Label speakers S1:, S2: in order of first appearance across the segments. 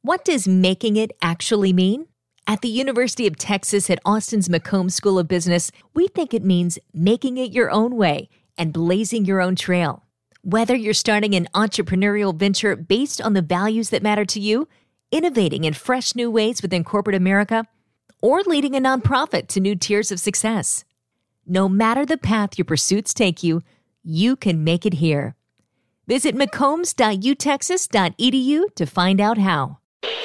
S1: What does making it actually mean? At the University of Texas at Austin's McCombs School of Business, we think it means making it your own way and blazing your own trail. Whether you're starting an entrepreneurial venture based on the values that matter to you, innovating in fresh new ways within corporate America, or leading a nonprofit to new tiers of success. No matter the path your pursuits take you, you can make it here. Visit mccombs.utexas.edu to find out how.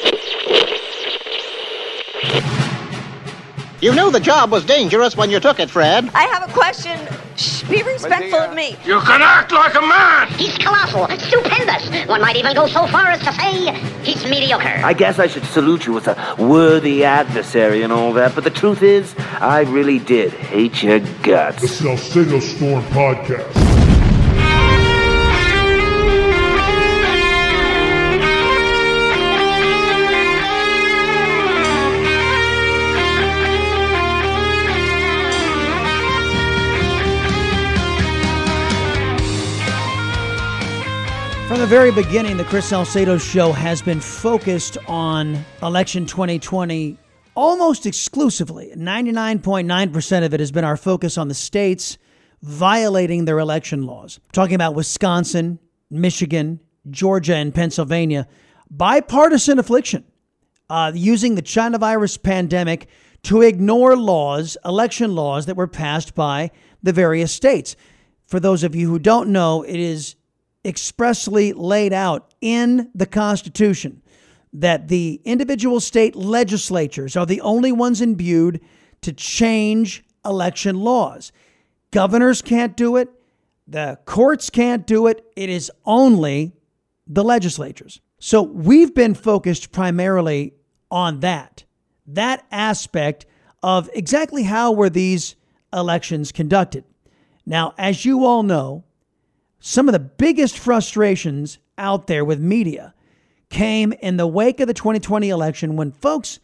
S2: You knew the job was dangerous when you took it, Fred.
S3: I have a question. Shh, be respectful of me.
S4: You can act like a man!
S5: He's colossal, stupendous. One might even go so far as to say he's mediocre.
S6: I guess I should salute you as a worthy adversary and all that, but the truth is, I really did hate your guts.
S7: The Salcedo Storm Podcast.
S8: From the very beginning, the Chris Salcedo Show has been focused on election 2020 almost exclusively. 99.9% of it has been our focus on the states violating their election laws. Talking about Wisconsin, Michigan, Georgia, and Pennsylvania. Bipartisan affliction, using the China virus pandemic to ignore laws, election laws that were passed by the various states. For those of you who don't know, it is expressly laid out in the Constitution that the individual state legislatures are the only ones imbued to change election laws. Governors can't do it. The courts can't do it. It is only the legislatures. So we've been focused primarily on that aspect of exactly how were these elections conducted. Now, as you all know, some of the biggest frustrations out there with media came in the wake of the 2020 election when folks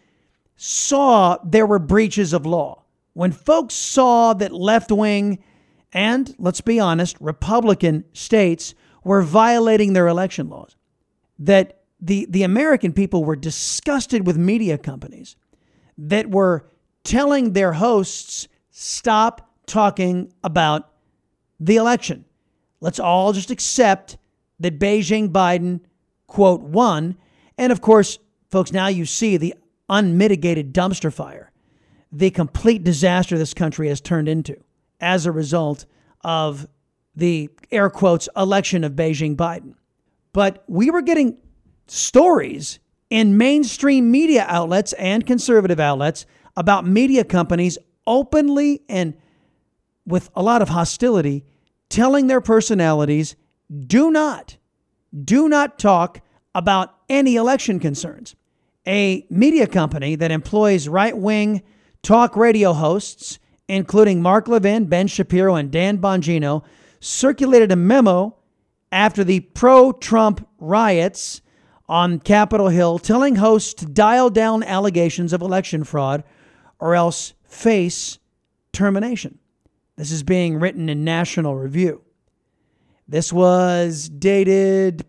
S8: saw there were breaches of law, when folks saw that left-wing and, let's be honest, Republican states were violating their election laws, that the American people were disgusted with media companies that were telling their hosts, stop talking about the election. Let's all just accept that Beijing Biden, quote, won. And of course, folks, now you see the unmitigated dumpster fire, the complete disaster this country has turned into as a result of the, air quotes, election of Beijing Biden. But we were getting stories in mainstream media outlets and conservative outlets about media companies openly and with a lot of hostility telling their personalities, do not talk about any election concerns. A media company that employs right-wing talk radio hosts, including Mark Levin, Ben Shapiro, and Dan Bongino, circulated a memo after the pro-Trump riots on Capitol Hill telling hosts to dial down allegations of election fraud or else face termination. This is being written in National Review. This was dated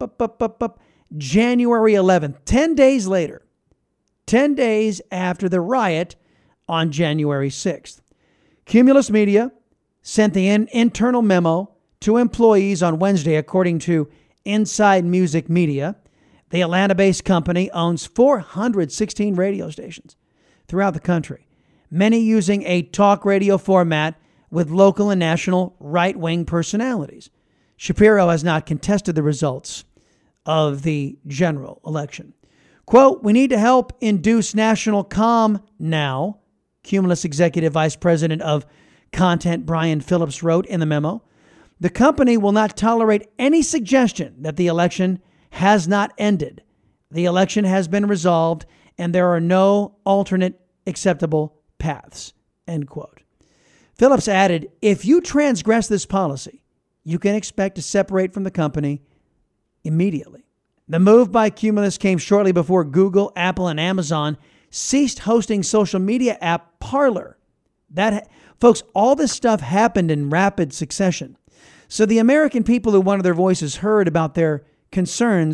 S8: January 11th, 10 days later, 10 days after the riot on January 6th. Cumulus Media sent the internal memo to employees on Wednesday, according to Inside Music Media. The Atlanta-based company owns 416 radio stations throughout the country, many using a talk radio format with local and national right-wing personalities. Shapiro has not contested the results of the general election. Quote, we need to help induce national calm now, Cumulus Executive Vice President of Content Brian Phillips wrote in the memo. The company will not tolerate any suggestion that the election has not ended. The election has been resolved and there are no alternate acceptable paths, end quote. Phillips added, if you transgress this policy, you can expect to separate from the company immediately. The move by Cumulus came shortly before Google, Apple, and Amazon ceased hosting social media app Parler. Folks, all this stuff happened in rapid succession. So the American people who wanted their voices heard about their concerns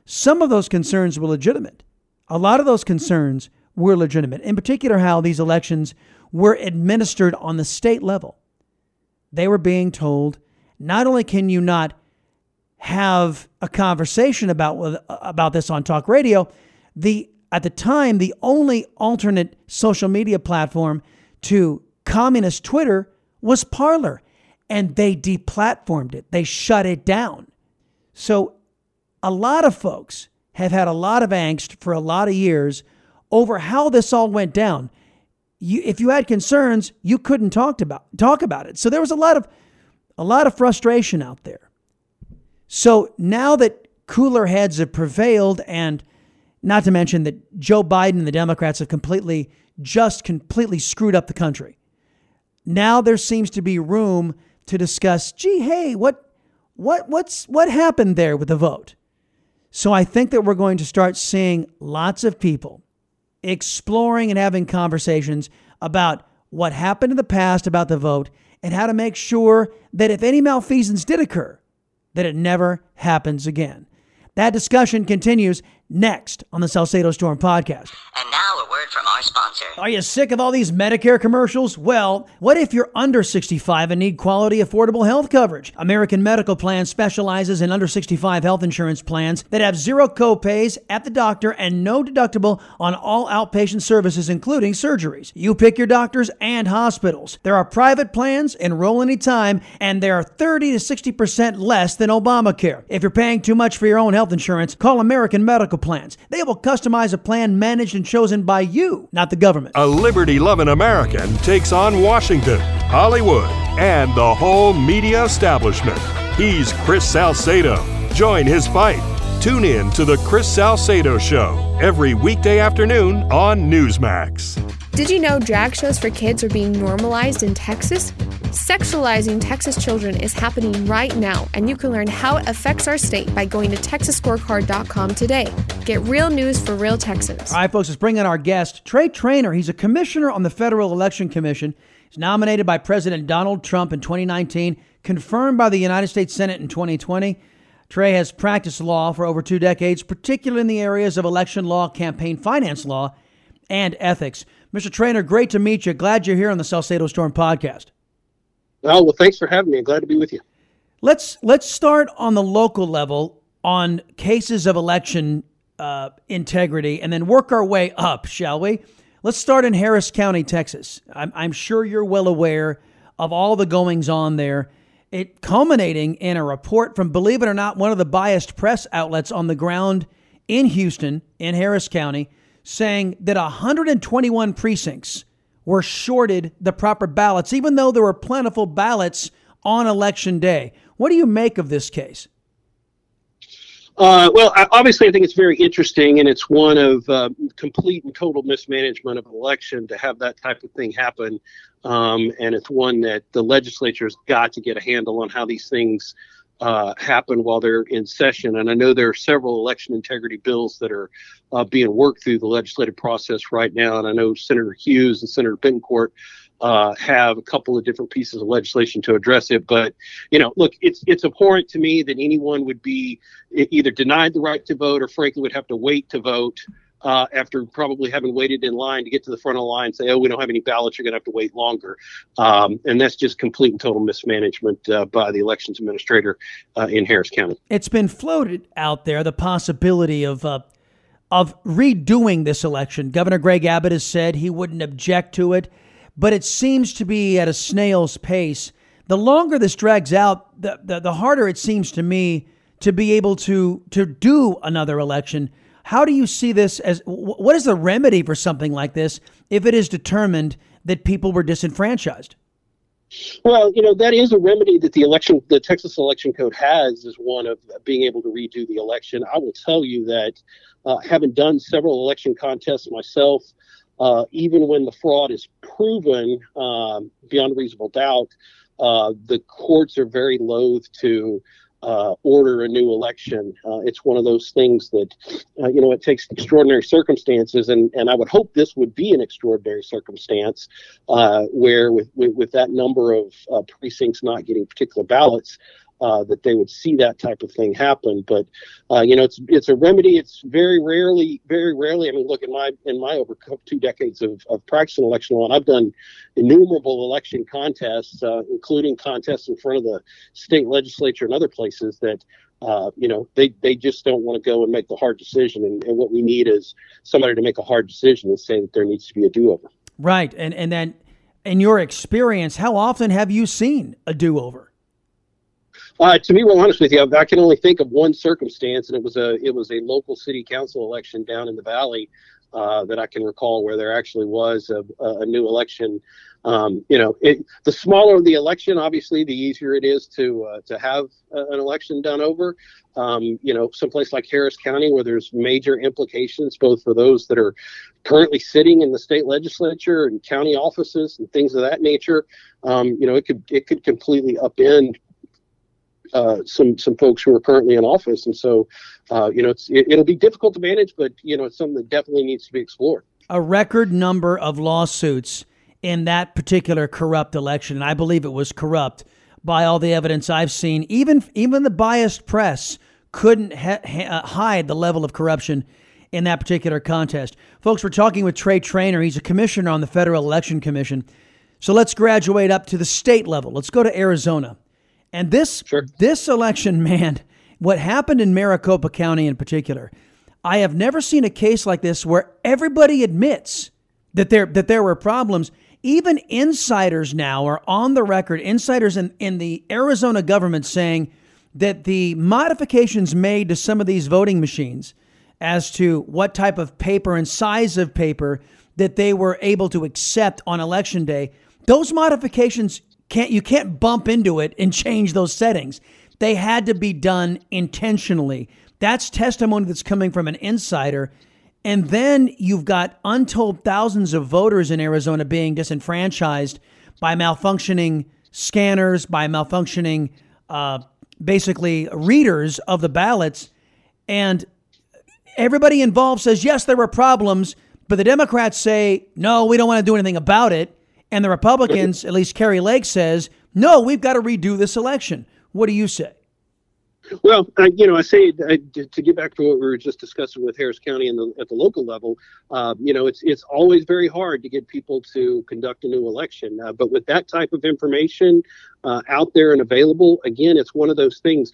S8: some of those concerns were legitimate. A lot of those concerns were legitimate, in particular how these elections were administered on the state level. They were being told, not only can you not have a conversation about this on talk radio, at the time, the only alternate social media platform to communist Twitter was Parler, and they deplatformed it. They shut it down. So a lot of folks have had a lot of angst for a lot of years over how this all went down. If you had concerns, you couldn't talk about it. So there was a lot of frustration out there. So now that cooler heads have prevailed, and not to mention that Joe Biden and the Democrats have completely screwed up the country. Now there seems to be room to discuss, gee, hey, what happened there with the vote? So I think that we're going to start seeing lots of people exploring and having conversations about what happened in the past about the vote and how to make sure that if any malfeasance did occur, that it never happens again. That discussion continues next on the Salcedo Storm podcast.
S9: And now a word from our sponsor.
S8: Are you sick of all these Medicare commercials? Well, what if you're under 65 and need quality, affordable health coverage? American Medical Plan specializes in under 65 health insurance plans that have zero copays at the doctor and no deductible on all outpatient services, including surgeries. You pick your doctors and hospitals. There are private plans, enroll anytime, and they are 30 to 60% less than Obamacare. If you're paying too much for your own health insurance, call American Medical Plans. They will customize a plan managed and chosen by you, not the government.
S10: A liberty-loving American takes on Washington, Hollywood, and the whole media establishment. He's Chris Salcedo. Join his fight. Tune in to The Chris Salcedo Show every weekday afternoon on Newsmax.
S11: Did you know drag shows for kids are being normalized in Texas? Sexualizing Texas children is happening right now, and you can learn how it affects our state by going to TexasScorecard.com today. Get real news for real Texans.
S8: All right, folks, let's bring in our guest, Trey Traynor. He's a commissioner on the Federal Election Commission. He's nominated by President Donald Trump in 2019, confirmed by the United States Senate in 2020. Trey has practiced law for over 2 decades, particularly in the areas of election law, campaign finance law, and ethics. Mr. Traynor, great to meet you. Glad you're here on the Salcedo Storm podcast.
S12: Oh, well, thanks for having me. I'm glad to be with you.
S8: Let's start on the local level on cases of election integrity and then work our way up, shall we? Let's start in Harris County, Texas. I'm sure you're well aware of all the goings on there. It culminating in a report from, believe it or not, one of the biased press outlets on the ground in Houston, in Harris County, saying that 121 precincts were shorted the proper ballots, even though there were plentiful ballots on Election Day. What do you make of this case?
S12: Well, obviously, I think it's very interesting, and it's one of complete and total mismanagement of an election to have that type of thing happen. And it's one that the legislature's got to get a handle on how these things happen while they're in session. And I know there are several election integrity bills that are being worked through the legislative process right now. And I know Senator Hughes and Senator Bettencourt have a couple of different pieces of legislation to address it. But, you know, look, it's abhorrent to me that anyone would be either denied the right to vote or frankly would have to wait to vote after probably having waited in line to get to the front of the line and say, oh, we don't have any ballots, you're going to have to wait longer. And that's just complete and total mismanagement by the elections administrator in Harris County.
S8: It's been floated out there, the possibility of redoing this election. Governor Greg Abbott has said he wouldn't object to it, but it seems to be at a snail's pace. The longer this drags out, the harder it seems to me to be able to do another election. How do you see this as, what is the remedy for something like this if it is determined that people were disenfranchised?
S12: Well, you know, that is a remedy that the Texas Election Code has, is one of being able to redo the election. I will tell you that having done several election contests myself, even when the fraud is proven beyond reasonable doubt, the courts are very loath to order a new election. It's one of those things that, it takes extraordinary circumstances, and I would hope this would be an extraordinary circumstance where with that number of precincts not getting particular ballots, that they would see that type of thing happen. But it's a remedy. It's very rarely. I mean, look, in my over 2 decades of practicing election law, and I've done innumerable election contests, including contests in front of the state legislature and other places that. They just don't want to go and make the hard decision. And what we need is somebody to make a hard decision and say that there needs to be a do-over.
S8: Right. And then in your experience, how often have you seen a do-over?
S12: To be real honest with you, I can only think of one circumstance, and it was a local city council election down in the Valley that I can recall where there actually was a new election. The smaller the election, obviously, the easier it is to have an election done over. Someplace like Harris County, where there's major implications both for those that are currently sitting in the state legislature and county offices and things of that nature. It could completely upend some folks who are currently in office, and so it'll be difficult to manage, but it's something that definitely needs to be explored.
S8: A record number of lawsuits in that particular corrupt election, and I believe it was corrupt by all the evidence I've seen. Even the biased press couldn't hide the level of corruption in that particular contest. Folks, we're talking with Trey Traynor. He's a commissioner on the Federal Election Commission. So let's graduate up to the state level. Let's go to Arizona. And this election, man, what happened in Maricopa County in particular, I have never seen a case like this where everybody admits that there were problems. Even insiders now are on the record, insiders in the Arizona government saying that the modifications made to some of these voting machines as to what type of paper and size of paper that they were able to accept on election day, those modifications you can't bump into it and change those settings. They had to be done intentionally. That's testimony that's coming from an insider. And then you've got untold thousands of voters in Arizona being disenfranchised by malfunctioning scanners, by malfunctioning, basically readers of the ballots. And everybody involved says, yes, there were problems, but the Democrats say, no, we don't want to do anything about it. And the Republicans, at least Kari Lake says, no, we've got to redo this election. What do you say?
S12: Well, I say to get back to what we were just discussing with Harris County at the local level, it's always very hard to get people to conduct a new election. But with that type of information out there and available, again, it's one of those things.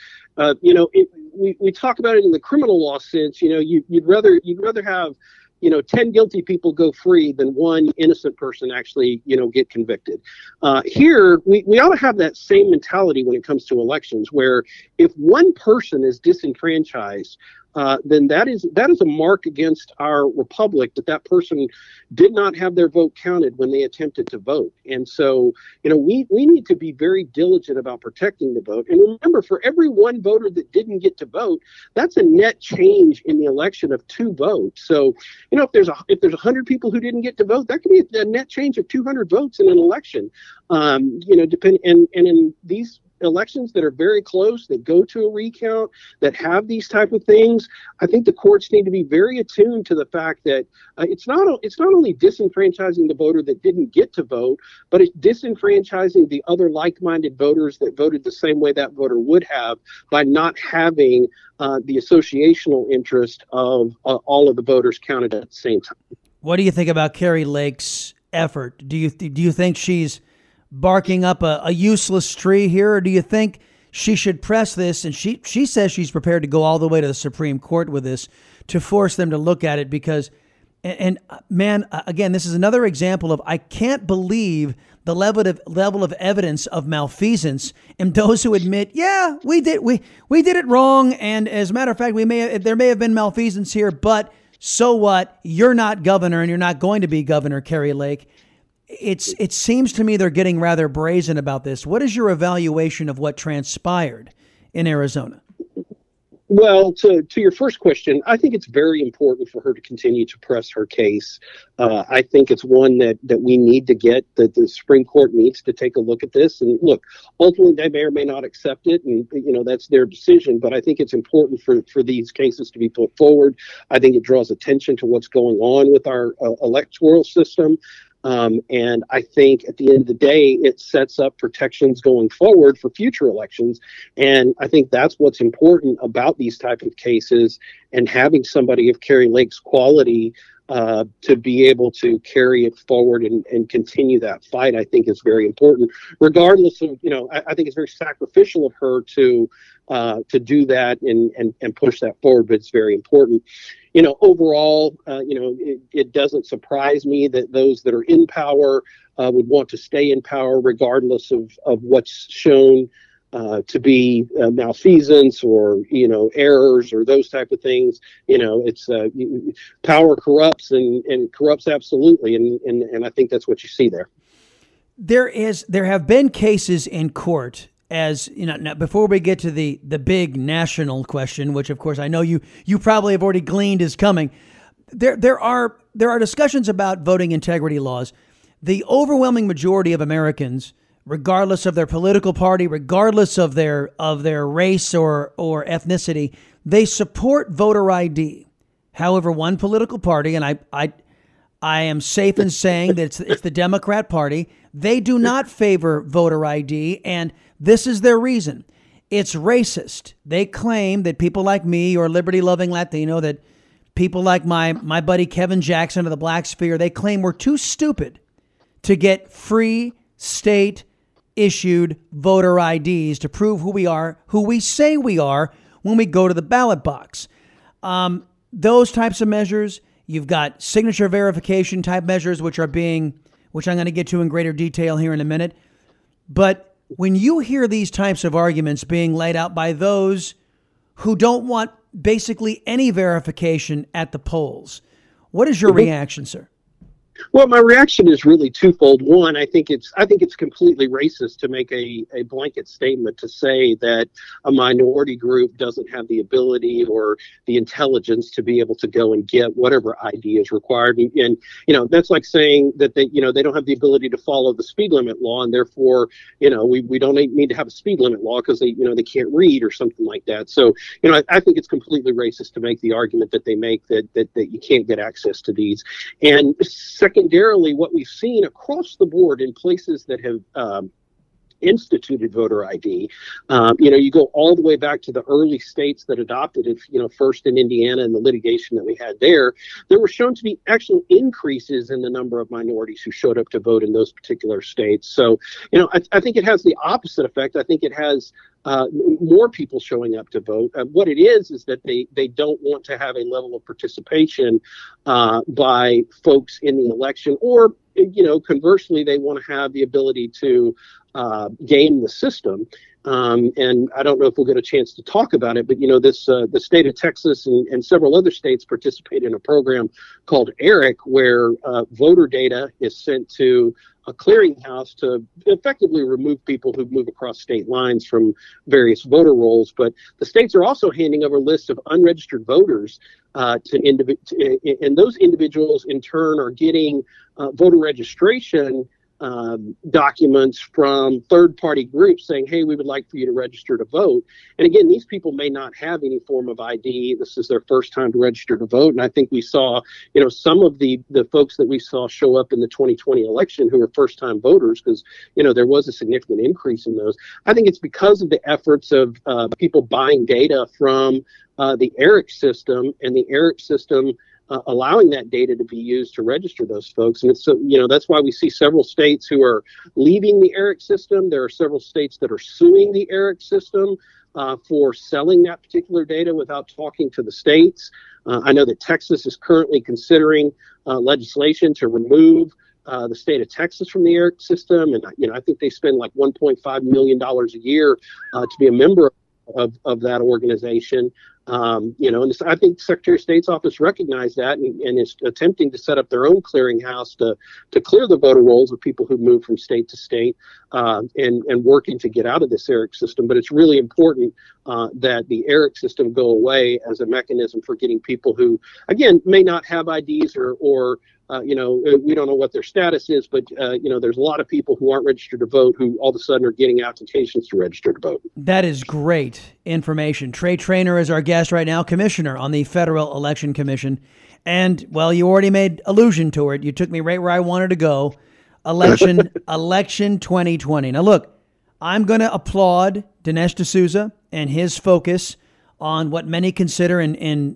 S12: We talk about it in the criminal law sense. You'd rather have 10 guilty people go free than one innocent person actually, get convicted. Here, we ought to have that same mentality when it comes to elections, where if one person is disenfranchised, then that is a mark against our republic that person did not have their vote counted when they attempted to vote. And so, we need to be very diligent about protecting the vote. And remember, for every one voter that didn't get to vote, that's a net change in the election of 2 votes. So, if there's 100 people who didn't get to vote, that could be a net change of 200 votes in an election. And in these elections that are very close, that go to a recount, that have these type of things, I think the courts need to be very attuned to the fact that it's not only disenfranchising the voter that didn't get to vote, but it's disenfranchising the other like-minded voters that voted the same way that voter would have by not having the associational interest of all of the voters counted at the same time.
S8: What do you think about Kari Lake's effort? Do you think she's barking up a useless tree here, or do you think she should press this? And she says she's prepared to go all the way to the Supreme Court with this to force them to look at it because, and man, again, this is another example of I can't believe the level of evidence of malfeasance and those who admit, yeah, we did it wrong, and as a matter of fact, there may have been malfeasance here, but so what? You're not governor, and you're not going to be governor, Kari Lake. It seems to me they're getting rather brazen about this. What is your evaluation of what transpired in Arizona?
S12: Well, to your first question, I think it's very important for her to continue to press her case. I think it's one that we need to get, that the Supreme Court needs to take a look at this. And look, ultimately, they may or may not accept it, and that's their decision. But I think it's important for these cases to be put forward. I think it draws attention to what's going on with our electoral system. And I think at the end of the day, it sets up protections going forward for future elections. And I think that's what's important about these type of cases, and having somebody of Kari Lake's quality to be able to carry it forward and continue that fight, I think is very important, regardless of, I think it's very sacrificial of her to do that and push that forward, but it's very important. Overall, it doesn't surprise me that those that are in power would want to stay in power regardless of what's shown to be malfeasance or errors or those type of things. It's power corrupts and corrupts absolutely, and I think that's what you see there.
S8: There have been cases in court, as now before we get to the big national question, which of course I know you probably have already gleaned is coming. There are discussions about voting integrity laws. The overwhelming majority of Americans, regardless of their political party, regardless of their race or ethnicity, they support voter ID. However, one political party, and I am safe in saying that it's the Democrat Party, they do not favor voter ID, and this is their reason. It's racist. They claim that people like me or liberty-loving Latino, that people like my buddy Kevin Jackson of the Black Sphere, they claim we're too stupid to get free state issued voter IDs to prove who we are, who we say we are when we go to the ballot box. Those types of measures, you've got signature verification type measures, which I'm going to get to in greater detail here in a minute. But when you hear these types of arguments being laid out by those who don't want basically any verification at the polls, what is your reaction, sir?
S12: Well, my reaction is really twofold. One, I think it's completely racist to make a blanket statement to say that a minority group doesn't have the ability or the intelligence to be able to go and get whatever ID is required. And that's like saying that they don't have the ability to follow the speed limit law, and therefore, we don't need to have a speed limit law because they can't read or something like that. So, I think it's completely racist to make the argument that they make that you can't get access to these. And secondarily, what we've seen across the board in places that have instituted voter ID, you go all the way back to the early states that adopted it, first in Indiana and the litigation that we had there were shown to be actual increases in the number of minorities who showed up to vote in those particular states. So, I think it has the opposite effect. I think it has more people showing up to vote. What it is that they don't want to have a level of participation by folks in the election, or conversely, they want to have the ability to game the system. And I don't know if we'll get a chance to talk about it, but the state of Texas and several other states participate in a program called ERIC, where voter data is sent to a clearinghouse to effectively remove people who move across state lines from various voter rolls. But the states are also handing over lists of unregistered voters and those individuals in turn are getting voter registration documents from third-party groups saying, hey, we would like for you to register to vote. And again, these people may not have any form of ID. This is their first time to register to vote. And I think we saw, some of the folks that we saw show up in the 2020 election who were first-time voters, because, there was a significant increase in those. I think it's because of the efforts of people buying data from the ERIC system, and the ERIC system allowing that data to be used to register those folks. And it's that's why we see several states who are leaving the ERIC system. There are several states that are suing the ERIC system for selling that particular data without talking to the states. I know that Texas is currently considering legislation to remove the state of Texas from the ERIC system. And, I think they spend like $1.5 million a year to be a member of that organization. And I think the Secretary of State's office recognized that and is attempting to set up their own clearinghouse to clear the voter rolls of people who move from state to state and working to get out of this ERIC system. But it's really important that the ERIC system go away as a mechanism for getting people who, again, may not have IDs or we don't know what their status is, but, there's a lot of people who aren't registered to vote who all of a sudden are getting applications to register to vote. That
S8: is great information. Trey Traynor is our guest right now, commissioner on the Federal Election Commission. And, well, you already made allusion to it. You took me right where I wanted to go. Election 2020. Now, look, I'm going to applaud Dinesh D'Souza and his focus on what many consider in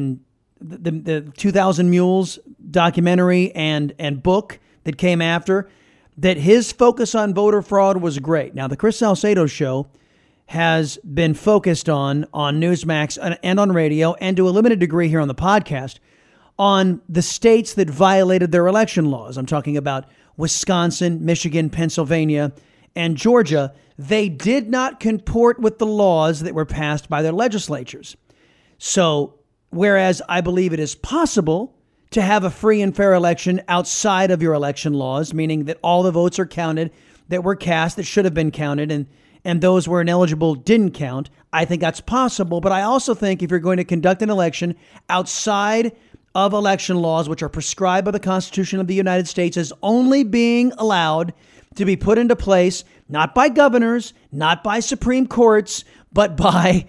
S8: the 2000 Mules documentary and book that came after, that his focus on voter fraud was great. Now, the Chris Salcedo Show has been focused on Newsmax and on radio, and to a limited degree here on the podcast, on the states that violated their election laws. I'm talking about Wisconsin, Michigan, Pennsylvania, and Georgia. They did not comport with the laws that were passed by their legislatures. So, whereas I believe it is possible to have a free and fair election outside of your election laws, meaning that all the votes are counted that were cast that should have been counted, and those who were ineligible didn't count, I think that's possible. But I also think if you're going to conduct an election outside of election laws, which are prescribed by the Constitution of the United States, as only being allowed to be put into place, not by governors, not by Supreme Courts, but by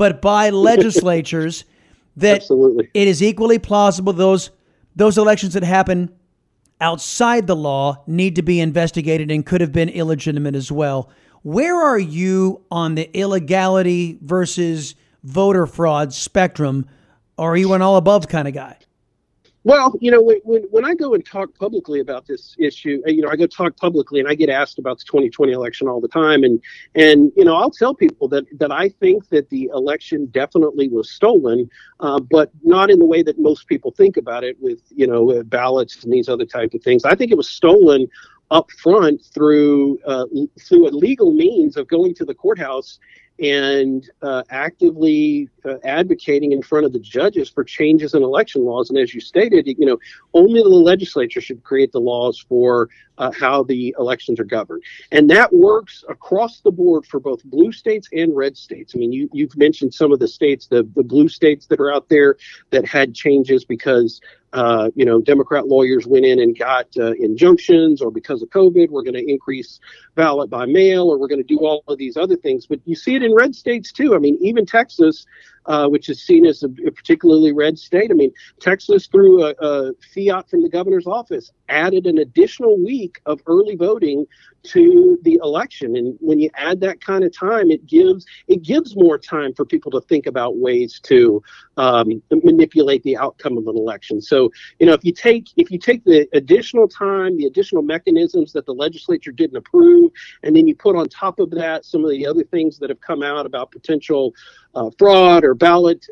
S8: legislatures, that
S12: Absolutely.
S8: It is equally plausible those elections that happen outside the law need to be investigated and could have been illegitimate as well. Where are you on the illegality versus voter fraud spectrum? Or are you an all above kind of guy?
S12: Well, when I go and talk publicly about this issue, I go talk publicly and I get asked about the 2020 election all the time. And I'll tell people that I think that the election definitely was stolen, but not in the way that most people think about it with, ballots and these other type of things. I think it was stolen up front through a legal means of going to the courthouse and actively advocating in front of the judges for changes in election laws. And as you stated, only the legislature should create the laws for how the elections are governed. And that works across the board for both blue states and red states. I mean, you've mentioned some of the states, the blue states that are out there that had changes because Democrat lawyers went in and got injunctions, or because of COVID, we're going to increase ballot by mail, or we're going to do all of these other things. But you see it in red states, too. I mean, even Texas, which is seen as a particularly red state. I mean, Texas, through a fiat from the governor's office, added an additional week of early voting to the election. And when you add that kind of time, it gives more time for people to think about ways to manipulate the outcome of an election. So, if you take the additional time, the additional mechanisms that the legislature didn't approve, and then you put on top of that some of the other things that have come out about potential fraud or ballot,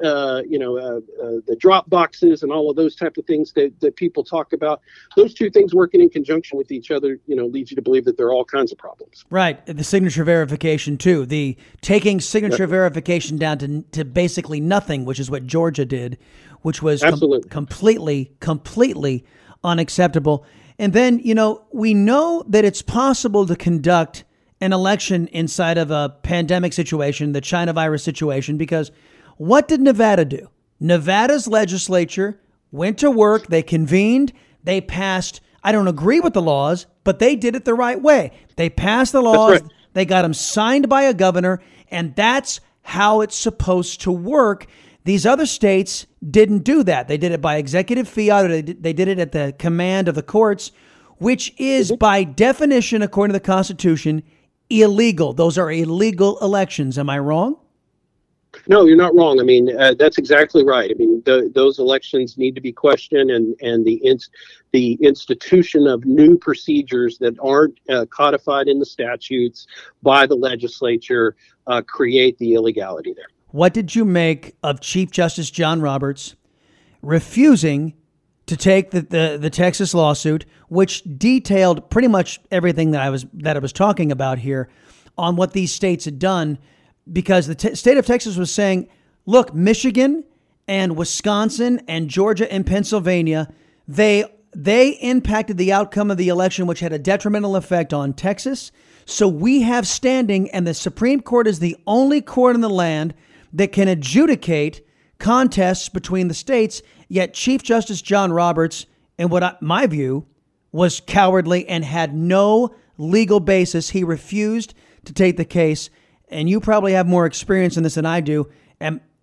S12: the drop boxes and all of those type of things that people talk about, those two things working in conjunction with each other, leads you to believe that there are all kinds of problems. Right.
S8: The signature verification, too. The taking signature verification down to basically nothing, which is what Georgia did, which was completely unacceptable. And then, we know that it's possible to conduct an election inside of a pandemic situation, the China virus situation, because what did Nevada do? Nevada's legislature went to work, they convened, they passed, I don't agree with the laws, but they did it the right way. They passed the laws, right. They got them signed by a governor, and that's how it's supposed to work. These other states didn't do that. They did it by executive fiat, or they did it at the command of the courts, which is by definition, according to the Constitution, illegal. Those are illegal elections. Am I wrong?
S12: No, you're not wrong. I mean, that's exactly right. I mean, those elections need to be questioned, and the institution of new procedures that aren't codified in the statutes by the legislature create the illegality there.
S8: What did you make of Chief Justice John Roberts refusing to take the Texas lawsuit, which detailed pretty much everything that I was talking about here on what these states had done, because the state of Texas was saying, look, Michigan and Wisconsin and Georgia and Pennsylvania, they impacted the outcome of the election, which had a detrimental effect on Texas. So we have standing, and the Supreme Court is the only court in the land that can adjudicate contests between the states. Yet Chief Justice John Roberts, in my view, was cowardly and had no legal basis. He refused to take the case. And you probably have more experience in this than I do.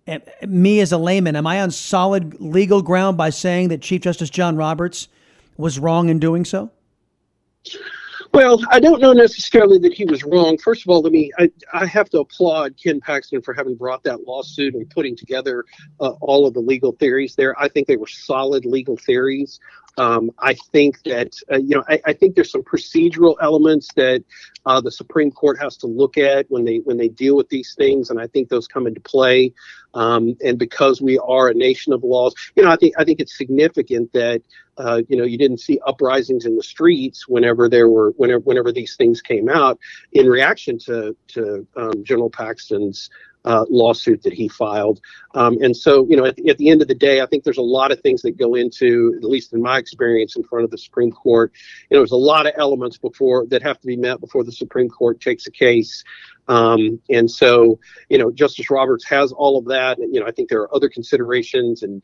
S8: Me as a layman, am I on solid legal ground by saying that Chief Justice John Roberts was wrong in doing so?
S12: Well, I don't know necessarily that he was wrong. First of all, I have to applaud Ken Paxton for having brought that lawsuit and putting together all of the legal theories there. I think they were solid legal theories. I think that, I think there's some procedural elements that the Supreme Court has to look at when they deal with these things, and I think those come into play. And because we are a nation of laws, I think it's significant that you didn't see uprisings in the streets whenever these things came out in reaction to General Paxton's lawsuit that he filed. And so, at the end of the day, I think there's a lot of things that go into, at least in my experience in front of the Supreme Court, there's a lot of elements that have to be met before the Supreme Court takes a case. And so, Justice Roberts has all of that. And, I think there are other considerations, and,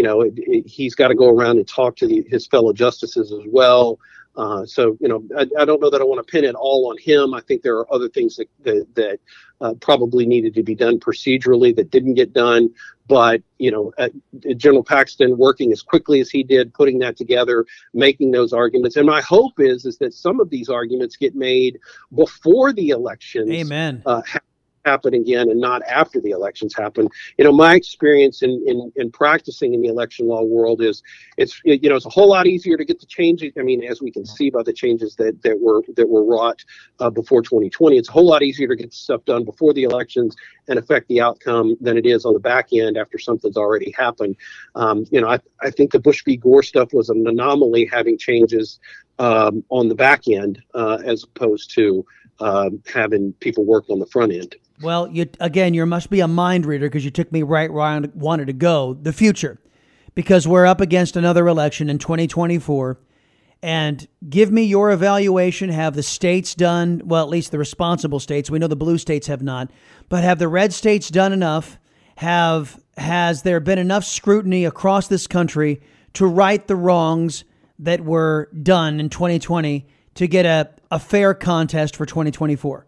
S12: he's got to go around and talk to his fellow justices as well. So, I don't know that I want to pin it all on him. I think there are other things that probably needed to be done procedurally that didn't get done. But, General Paxton working as quickly as he did, putting that together, making those arguments. And my hope is that some of these arguments get made before the elections. Amen. Happen again and not after the elections happen. My experience in practicing in the election law world is it's a whole lot easier to get the changes. I mean, as we can see by the changes that were wrought before 2020, it's a whole lot easier to get stuff done before the elections and affect the outcome than it is on the back end after something's already happened. I think the Bush v. Gore stuff was an anomaly, having changes on the back end as opposed to having people work on the front end.
S8: Well, you must be a mind reader, because you took me right where I wanted to go, the future, because we're up against another election in 2024. And give me your evaluation. Have the states done, well, at least the responsible states, we know the blue states have not, but have the red states done enough? Has there been enough scrutiny across this country to right the wrongs that were done in 2020 to get a fair contest for 2024?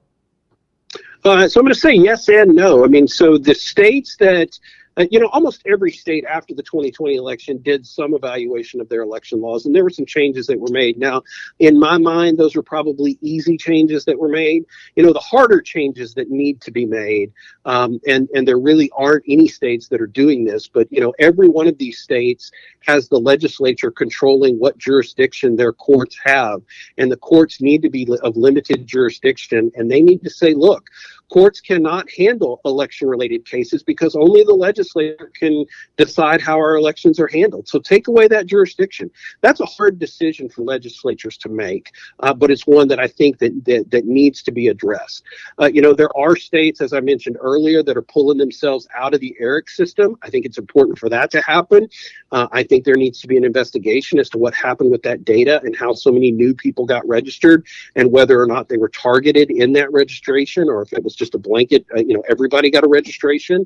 S12: So I'm going to say yes and no. I mean, so the states that, almost every state after the 2020 election did some evaluation of their election laws, and there were some changes that were made. Now, in my mind, those were probably easy changes that were made. The harder changes that need to be made, and there really aren't any states that are doing this, but, every one of these states has the legislature controlling what jurisdiction their courts have, and the courts need to be of limited jurisdiction, and they need to say, look, courts cannot handle election-related cases because only the legislature can decide how our elections are handled. So take away that jurisdiction. That's a hard decision for legislatures to make, but it's one that I think that needs to be addressed. There are states, as I mentioned earlier, that are pulling themselves out of the ERIC system. I think it's important for that to happen. I think there needs to be an investigation as to what happened with that data and how so many new people got registered, and whether or not they were targeted in that registration, or if it was just a blanket, everybody got a registration.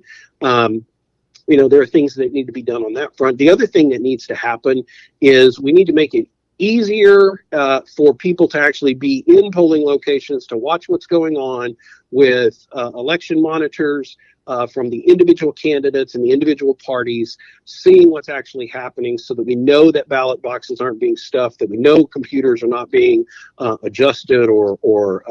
S12: There are things that need to be done on that front. The other thing that needs to happen is we need to make it easier for people to actually be in polling locations, to watch what's going on with election monitors from the individual candidates and the individual parties, seeing what's actually happening so that we know that ballot boxes aren't being stuffed, that we know computers are not being adjusted or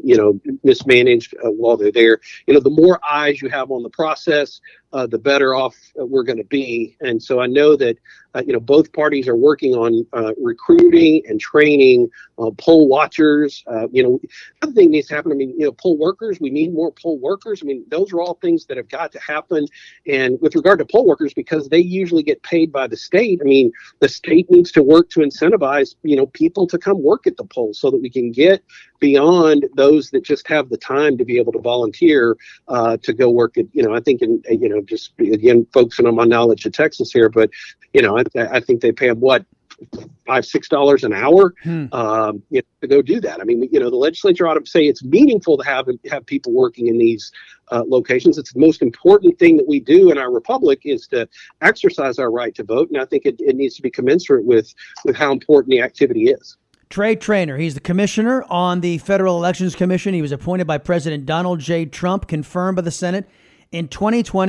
S12: mismanaged while they're there. The more eyes you have on the process, the better off we're going to be. And so I know that, both parties are working on recruiting and training poll watchers. Another thing needs to happen. Poll workers, we need more poll workers. Those are all things that have got to happen. And with regard to poll workers, because they usually get paid by the state, the state needs to work to incentivize, people to come work at the polls so that we can get beyond those that just have the time to be able to volunteer to go work at, I think, just again, focusing on my knowledge of Texas here, but, I think they pay them $5, $6 an hour to go do that. The legislature ought to say it's meaningful to have people working in these locations. It's the most important thing that we do in our republic is to exercise our right to vote. And I think it needs to be commensurate with how important the activity is.
S8: Trey Traynor, he's the commissioner on the Federal Elections Commission. He was appointed by President Donald J. Trump, confirmed by the Senate in 2020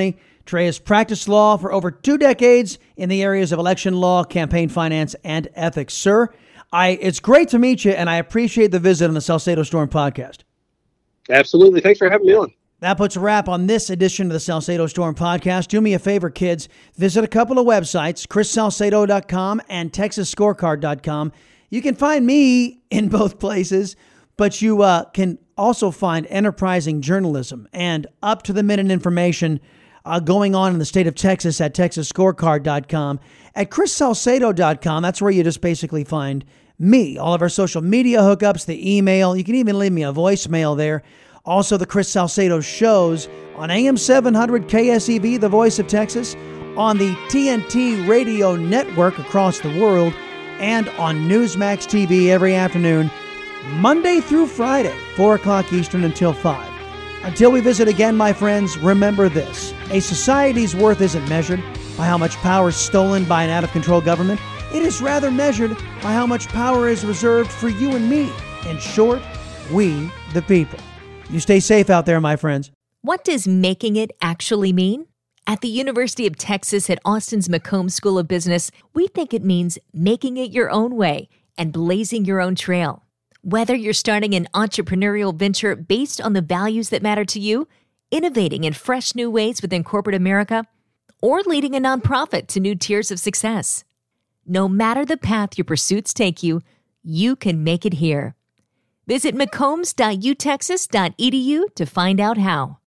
S8: Trey has practiced law for over 2 decades in the areas of election law, campaign finance, and ethics. Sir, it's great to meet you, and I appreciate the visit on the Salcedo Storm podcast.
S12: Absolutely. Thanks for having me on.
S8: That puts a wrap on this edition of the Salcedo Storm podcast. Do me a favor, kids. Visit a couple of websites, chrissalcedo.com and texasscorecard.com. You can find me in both places, but you can also find enterprising journalism and up-to-the-minute information going on in the state of Texas at texasscorecard.com. At chrissalcedo.com, that's where you just basically find me, all of our social media hookups, the email. You can even leave me a voicemail there. Also, the Chris Salcedo shows on AM 700 KSEV, the voice of Texas, on the TNT radio network across the world, and on Newsmax TV every afternoon, Monday through Friday, 4 o'clock Eastern until 5. Until we visit again, my friends, remember this. A society's worth isn't measured by how much power is stolen by an out-of-control government. It is rather measured by how much power is reserved for you and me. In short, we the people. You stay safe out there, my friends.
S1: What does making it actually mean? At the University of Texas at Austin's McCombs School of Business, we think it means making it your own way and blazing your own trail. Whether you're starting an entrepreneurial venture based on the values that matter to you, innovating in fresh new ways within corporate America, or leading a nonprofit to new tiers of success. No matter the path your pursuits take you, you can make it here. Visit mccombs.utexas.edu to find out how.